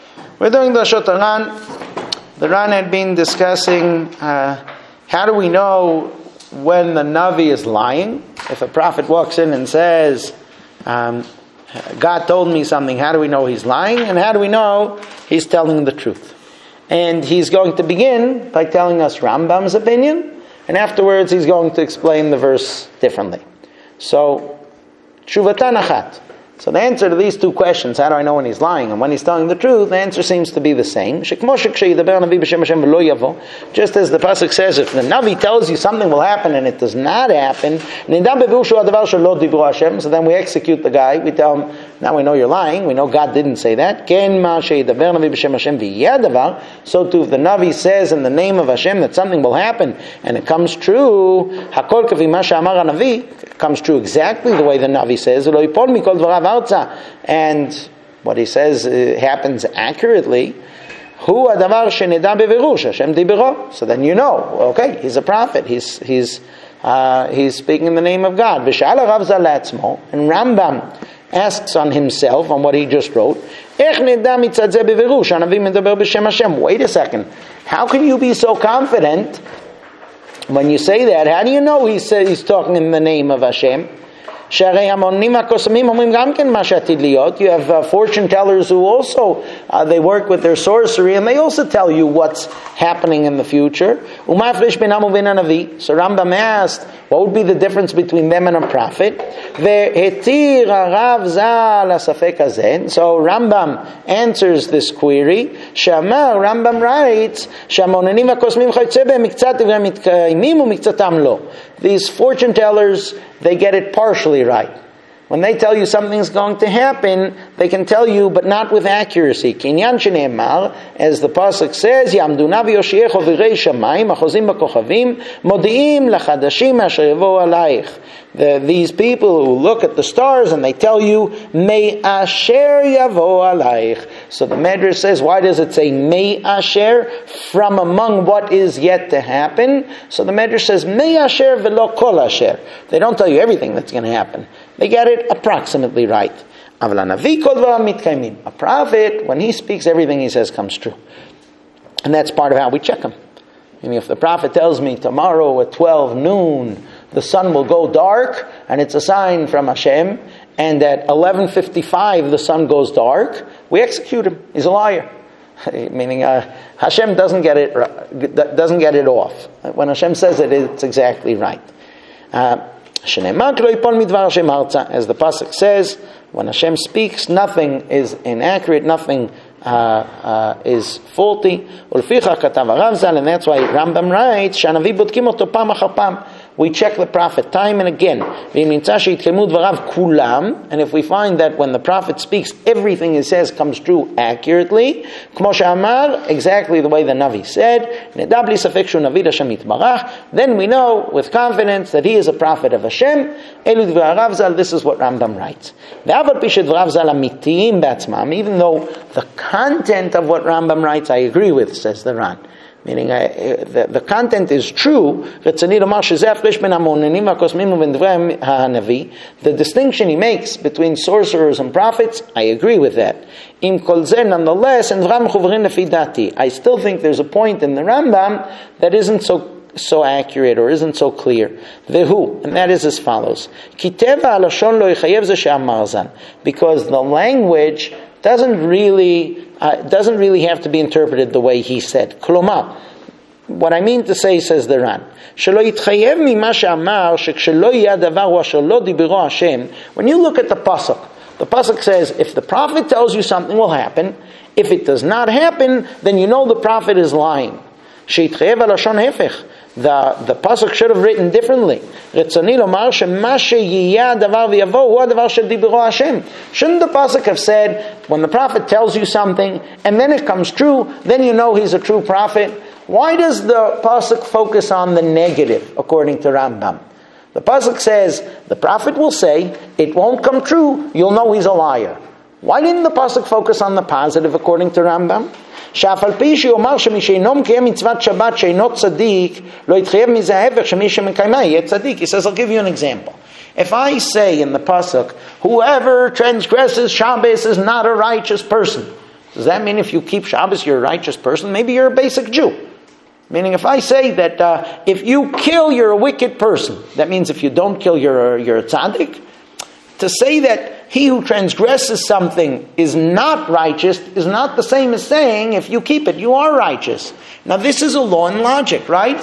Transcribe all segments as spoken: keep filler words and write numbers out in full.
We're doing the Shot Ran. The Ran had been discussing uh, how do we know when the Navi is lying? If a prophet walks in and says, um, God told me something, how do we know he's lying? And how do we know he's telling the truth? And he's going to begin by telling us Rambam's opinion, and afterwards he's going to explain the verse differently. So, Tshuvatan Achat. So the answer to these two questions, how do I know when he's lying and when he's telling the truth, the answer seems to be the same. Just as the Pasuk says, if the Navi tells you something will happen and it does not happen, so then we execute the guy, we tell him, now we know you're lying, we know God didn't say that. So too, if the Navi says in the name of Hashem that something will happen and it comes true, it comes true exactly the way the Navi says, and what he says uh, happens accurately. So then you know, okay, he's a prophet. He's he's uh, he's speaking in the name of God. And Rambam asks on himself on what he just wrote. Wait a second. How can you be so confident when you say that? How do you know he says he's talking in the name of Hashem? You have uh, fortune tellers who also, uh, they work with their sorcery and they also tell you what's happening in the future. So Rambam asked, what would be the difference between them and a prophet? So Rambam answers this query. Rambam writes, these fortune tellers, they get it partially right. When they tell you something's going to happen, they can tell you, but not with accuracy. As the Pasuk says, Yamdu Navi Yoshiecho v'rei shamayim, achozim b'kochavim, modi'im lachadashim asher yavo alayich. These people who look at the stars and they tell you, May asher yavo alayich. So the Medrash says, why does it say May asher? From among what is yet to happen. So the Medrash says, May asher v'lo kol asher. They don't tell you everything that's going to happen. They get it approximately right. A prophet, when he speaks, everything he says comes true. And that's part of how we check him. I mean, if the prophet tells me tomorrow at twelve noon the sun will go dark, and it's a sign from Hashem, and at eleven fifty-five the sun goes dark, we execute him. He's a liar. Meaning uh, Hashem doesn't get it doesn't get it off. When Hashem says it, it's exactly right. Uh, As the Pasuk says, when Hashem speaks, nothing is inaccurate, nothing uh, uh, is faulty. And that's why Rambam writes, we check the prophet time and again. And if we find that when the prophet speaks, everything he says comes true accurately, exactly the way the Navi said, then we know with confidence that he is a prophet of Hashem. This is what Rambam writes. Even though the content of what Rambam writes I agree with, says the Ran. Meaning, uh, the, the content is true. The distinction he makes between sorcerers and prophets, I agree with that. Nonetheless, I still think there's a point in the Rambam that isn't so so accurate or isn't so clear. Vehu, and that is as follows. Because the language doesn't really uh, doesn't really have to be interpreted the way he said. Klomar, what I mean to say, says the Ran, when you look at the pasuk, the pasuk says, if the prophet tells you something will happen, if it does not happen, then you know the prophet is lying. The, the pasuk should have written differently. Shouldn't the pasuk have said, when the prophet tells you something, and then it comes true, then you know he's a true prophet? Why does the pasuk focus on the negative, according to Rambam? The pasuk says, the prophet will say, it won't come true, you'll know he's a liar. Why didn't the pasuk focus on the positive, according to Rambam? He says, I'll give you an example. If I say in the pasuk, whoever transgresses Shabbos is not a righteous person, Does that mean if you keep Shabbos, you're a righteous person? Maybe you're a basic Jew. Meaning, if I say that uh, if you kill, you're a wicked person, that means if you don't kill, you're a, you're a tzaddik. To say that he who transgresses something is not righteous is not the same as saying if you keep it, you are righteous. Now, this is a law in logic, right?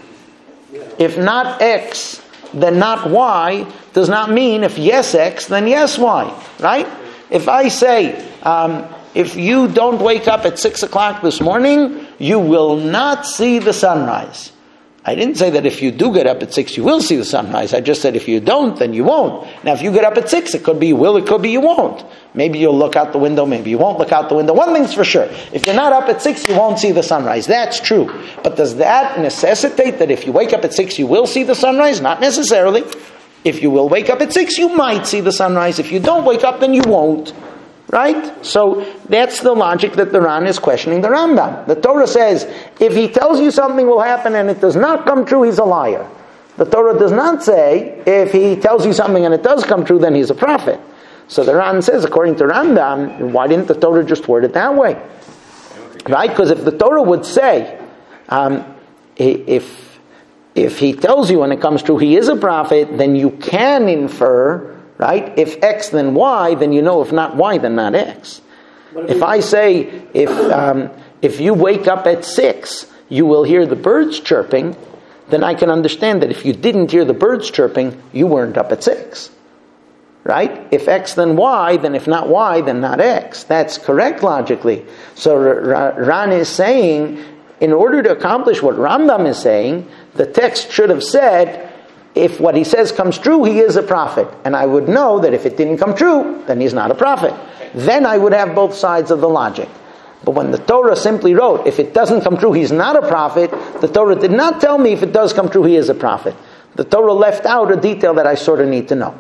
If not X, then not Y, does not mean if yes X, then yes Y, right? If I say, um, if you don't wake up at six o'clock this morning, you will not see the sunrise. I didn't say that if you do get up at six, you will see the sunrise. I just said if you don't, then you won't. Now, if you get up at six, it could be you will, it could be you won't. Maybe you'll look out the window, maybe you won't look out the window. One thing's for sure. If you're not up at six, you won't see the sunrise. That's true. But does that necessitate that if you wake up at six, you will see the sunrise? Not necessarily. If you will wake up at six, you might see the sunrise. If you don't wake up, then you won't. Right? So that's the logic that the Ran is questioning the Rambam. The Torah says, if he tells you something will happen and it does not come true, he's a liar. The Torah does not say, if he tells you something and it does come true, then he's a prophet. So the Ran says, according to Rambam, why didn't the Torah just word it that way? Right? Because if the Torah would say, um, if, if he tells you when it comes true he is a prophet, then you can infer, right? If X, then Y, then you know if not Y, then not X. If I say, if um, if you wake up at six, you will hear the birds chirping, then I can understand that if you didn't hear the birds chirping, you weren't up at six. Right? If X, then Y, then if not Y, then not X. That's correct logically. So Ran is saying, in order to accomplish what Rambam is saying, the text should have said, if what he says comes true, he is a prophet. And I would know that if it didn't come true, then he's not a prophet. Then I would have both sides of the logic. But when the Torah simply wrote, if it doesn't come true, he's not a prophet, the Torah did not tell me if it does come true, he is a prophet. The Torah left out a detail that I sort of need to know.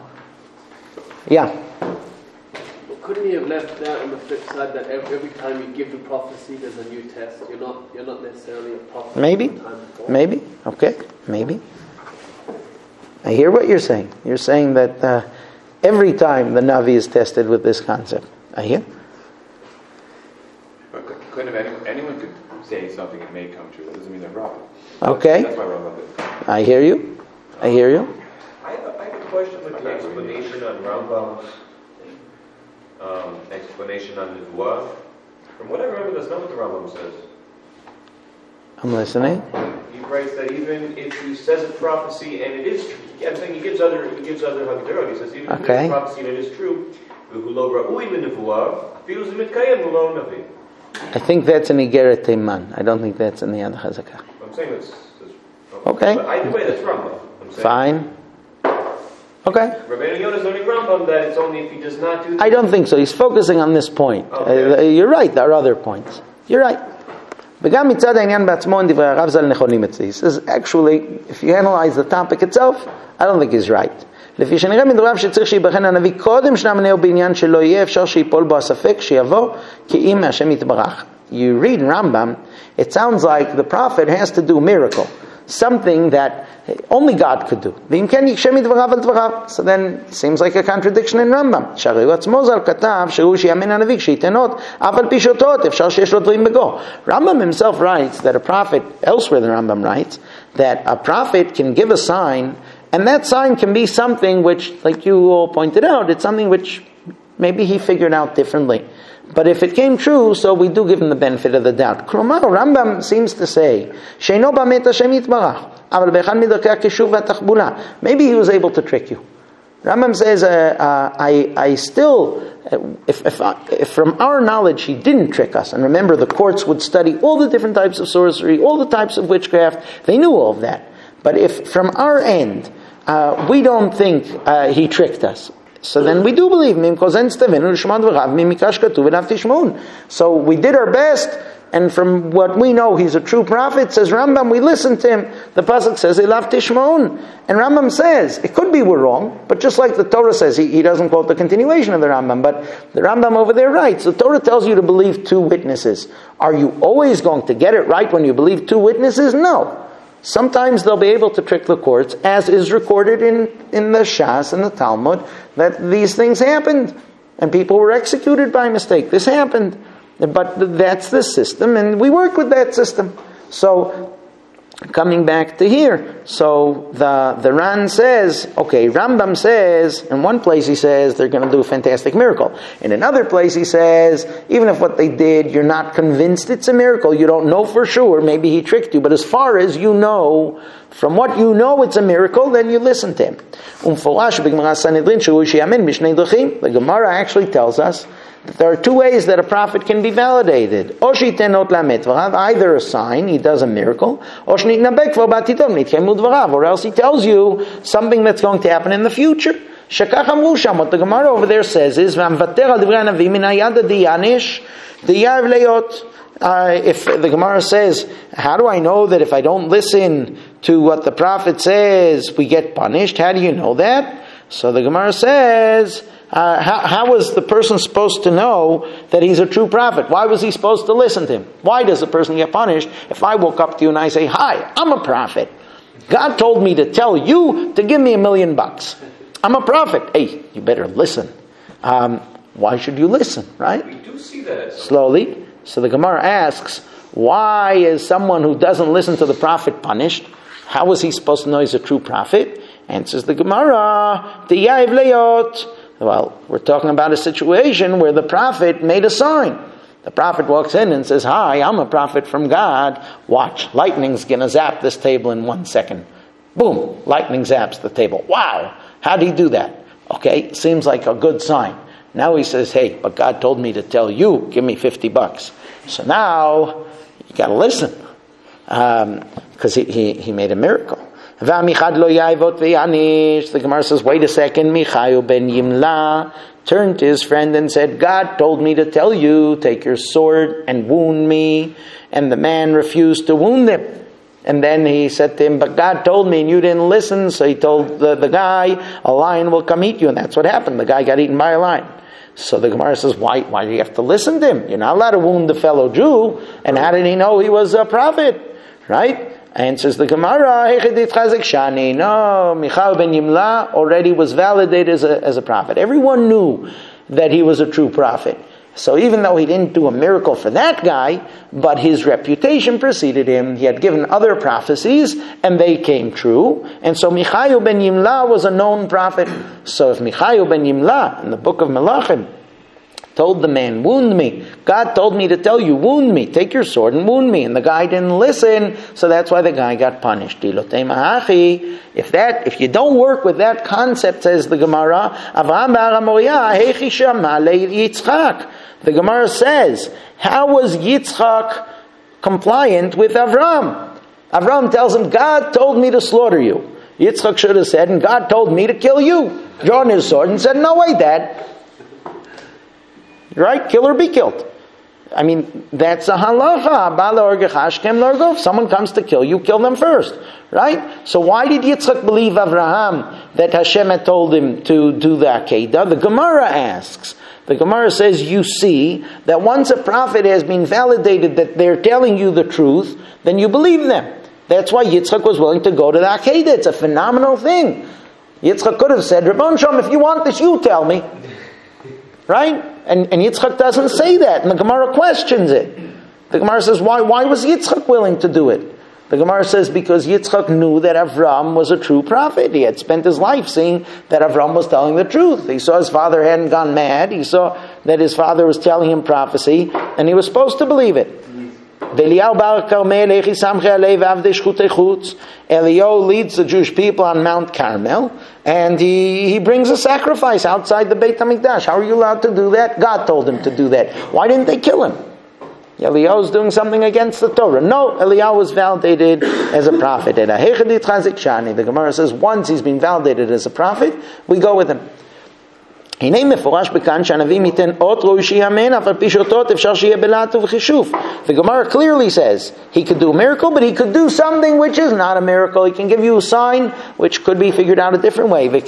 Yeah? Couldn't he have left that on the flip side, that every, every time you give the prophecy, there's a new test? You're not, you're not necessarily a prophet. Maybe. Maybe. Okay. Maybe. I hear what you're saying. You're saying that uh, every time the Navi is tested with this concept. I hear. But couldn't have any, anyone could say something that may come true. That doesn't mean they're wrong. Okay. That's why we're it. I hear you. I hear you. I have a, I have a question with the explanation on Rambam's um, explanation on Nevuah. From what I remember, that's not what the Rambam says. I'm listening. He writes that even if he says a prophecy and it is true, I'm saying he gives other he gives other Hagdorot. He says even if okay. it's a prophecy and it is true, I think that's in Igeret Teiman. I don't think that's in the other Chazakah. I'm saying that's, that's okay. But either way, that's Rambam. Fine. Okay. Rabbeinu Yonah is learning Rambam that it's only if he does not do this. I don't think so. He's focusing on this point. Okay. Uh, you're right. There are other points. You're right. He says, actually, if you analyze the topic itself, I don't think he's right. לפי שנראה מדבריו שצריך שיבחן הנביא קודם שנאמנהו בעניין שלא יהיה אפשר שיפול בו הספק שיבוא כי אם מהשם יתברך. You read Rambam, it sounds like the prophet has to do a miracle, something that only God could do. ואם כן יקשם מדבריו על דבריו. So then it seems like a contradiction in Rambam. שהרי הוא עצמו ז"ל כתב שהוא שיאמן הנביא כשייתן אות אף על פי שאותות אפשר שיש לו דברים בגו. Rambam himself writes that a prophet, elsewhere the Rambam writes, that a prophet can give a sign, and that sign can be something which, like you all pointed out, it's something which maybe he figured out differently. But if it came true, so we do give him the benefit of the doubt. Klomar, Rambam seems to say, Sheino b'amet Hashem yitbarach, aval b'echad midrakei hakeshuv v'atachbula. Maybe he was able to trick you. Rambam says, uh, uh, I, I still, uh, if, if, uh, if from our knowledge he didn't trick us, and remember the courts would study all the different types of sorcery, all the types of witchcraft, they knew all of that. But if from our end, Uh, we don't think uh, he tricked us. So then we do believe him. So we did our best, and from what we know, he's a true prophet. Says Rambam, we listened to him. The pasuk says, "Elav tishmaun," and Rambam says, it could be we're wrong, but just like the Torah says, he, he doesn't quote the continuation of the Rambam, but the Rambam over there writes, the Torah tells you to believe two witnesses. Are you always going to get it right when you believe two witnesses? No. Sometimes they'll be able to trick the courts, as is recorded in, in the Shas and the Talmud, that these things happened, and people were executed by mistake. This happened. But that's the system, and we work with that system. So, coming back to here, so the the Ran says, okay, Rambam says, in one place he says they're going to do a fantastic miracle. In another place he says, even if what they did, you're not convinced it's a miracle, you don't know for sure, maybe he tricked you, but as far as you know, from what you know it's a miracle, then you listen to him. The Gemara actually tells us that there are two ways that a prophet can be validated. Either a sign, he does a miracle, or else he tells you something that's going to happen in the future. What the Gemara over there says is, uh, if the Gemara says, how do I know that if I don't listen to what the prophet says, we get punished? How do you know that? So the Gemara says, Uh, how, how was the person supposed to know that he's a true prophet? Why was he supposed to listen to him? Why does a person get punished if I woke up to you and I say, hi, I'm a prophet. God told me to tell you to give me a million bucks. I'm a prophet. Hey, you better listen. Um, why should you listen, right? We do see that. Slowly. So the Gemara asks, why is someone who doesn't listen to the prophet punished? How is he supposed to know he's a true prophet? Answers the Gemara, Tiyav Leot. Well, we're talking about a situation where the prophet made a sign. The prophet walks in and says, hi, I'm a prophet from God. Watch, lightning's going to zap this table in one second. Boom, lightning zaps the table. Wow, how did he do that? Okay, seems like a good sign. Now he says, hey, but God told me to tell you, give me fifty bucks. So now, you got to listen. Because um, he, he, he made a miracle. The Gemara says, wait a second, Michayu ben Yimla turned to his friend and said, God told me to tell you, take your sword and wound me. And the man refused to wound him. And then he said to him, but God told me and you didn't listen. So he told the, the guy, a lion will come eat you. And that's what happened. The guy got eaten by a lion. So the Gemara says, why, why do you have to listen to him? You're not allowed to wound the fellow Jew. And how did he know he was a prophet? Right? Answers the Gemara, no, Michayu ben Yimla already was validated as a, as a prophet. Everyone knew that he was a true prophet. So even though he didn't do a miracle for that guy, but his reputation preceded him, he had given other prophecies, and they came true. And so Michayu ben Yimla was a known prophet. So if Michayu ben Yimla, in the book of Melachim, told the man, wound me. God told me to tell you, wound me. Take your sword and wound me. And the guy didn't listen, so that's why the guy got punished. If that, if you don't work with that concept, says the Gemara, the Gemara says, how was Yitzchak compliant with Avram? Avram tells him, God told me to slaughter you. Yitzchak should have said, and God told me to kill you. Drawn his sword and said, no way, Dad. Right? Kill or be killed. I mean, that's a halacha. If someone comes to kill you, kill them first. Right? So why did Yitzchak believe Avraham that Hashem had told him to do the Akedah? The Gemara asks. The Gemara says, you see that once a prophet has been validated that they're telling you the truth, then you believe them. That's why Yitzchak was willing to go to the Akedah. It's a phenomenal thing. Yitzchak could have said, Rabban Shalom, if you want this, you tell me. Right? And, and Yitzchak doesn't say that, and the Gemara questions it. The Gemara says, why, why was Yitzchak willing to do it? The Gemara says, because Yitzchak knew that Avram was a true prophet. He had spent his life seeing that Avram was telling the truth. He saw his father hadn't gone mad. He saw that his father was telling him prophecy, and he was supposed to believe it. Eliyahu leads the Jewish people on Mount Carmel, and he, he brings a sacrifice outside the Beit HaMikdash. How are you allowed to do that? God told him to do that. Why didn't they kill him? Eliyahu is doing something against the Torah. No, Eliyahu was validated as a prophet. The Gemara says once he's been validated as a prophet, we go with him. The Gemara clearly says he could do a miracle, but he could do something which is not a miracle. He can give you a sign which could be figured out a different way. So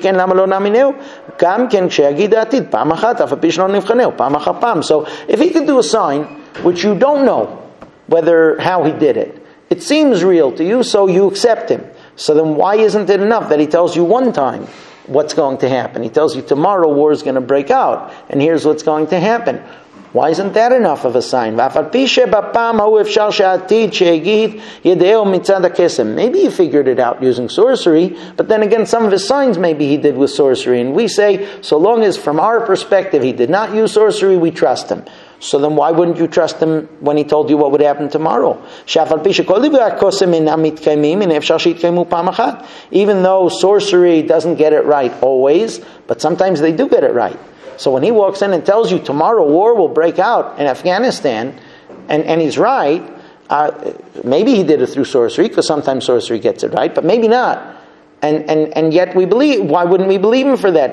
if he could do a sign which you don't know whether how he did it, it seems real to you, so you accept him. So then why isn't it enough that he tells you one time what's going to happen? He tells you tomorrow war is going to break out, and here's what's going to happen. Why isn't that enough of a sign? Maybe he figured it out using sorcery, but then again, some of his signs maybe he did with sorcery. And we say, so long as from our perspective he did not use sorcery, we trust him. So then why wouldn't you trust him when he told you what would happen tomorrow? Even though sorcery doesn't get it right always, but sometimes they do get it right. So when he walks in and tells you tomorrow war will break out in Afghanistan, and, and he's right, uh, maybe he did it through sorcery, because sometimes sorcery gets it right, but maybe not. And, and, and yet we believe, why wouldn't we believe him for that?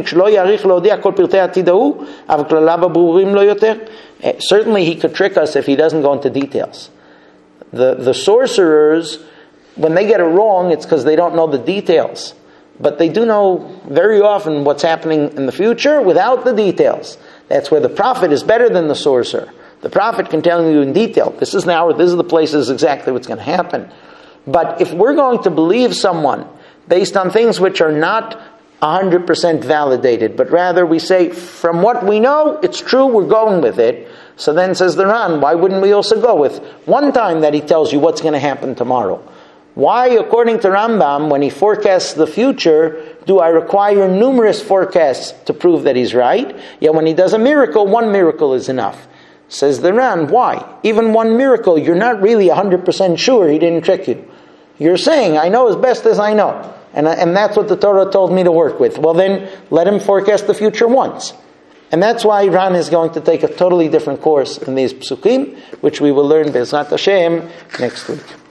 Certainly he could trick us if he doesn't go into details. The, the sorcerers, when they get it wrong, it's because they don't know the details. But they do know very often what's happening in the future without the details. That's where the prophet is better than the sorcerer. The prophet can tell you in detail, this is now, this is the place, this is exactly what's going to happen. But if we're going to believe someone based on things which are not one hundred percent validated, but rather we say, from what we know, it's true, we're going with it. So then says the Ran, why wouldn't we also go with one time that he tells you what's going to happen tomorrow? Why, according to Rambam, when he forecasts the future, do I require numerous forecasts to prove that he's right? Yet when he does a miracle, one miracle is enough. Says the Ran, why? Even one miracle, you're not really one hundred percent sure he didn't trick you. You're saying, I know as best as I know. And, and that's what the Torah told me to work with. Well then, let him forecast the future once. And that's why Ran is going to take a totally different course in these psukim, which we will learn Be'ezrat Hashem next week.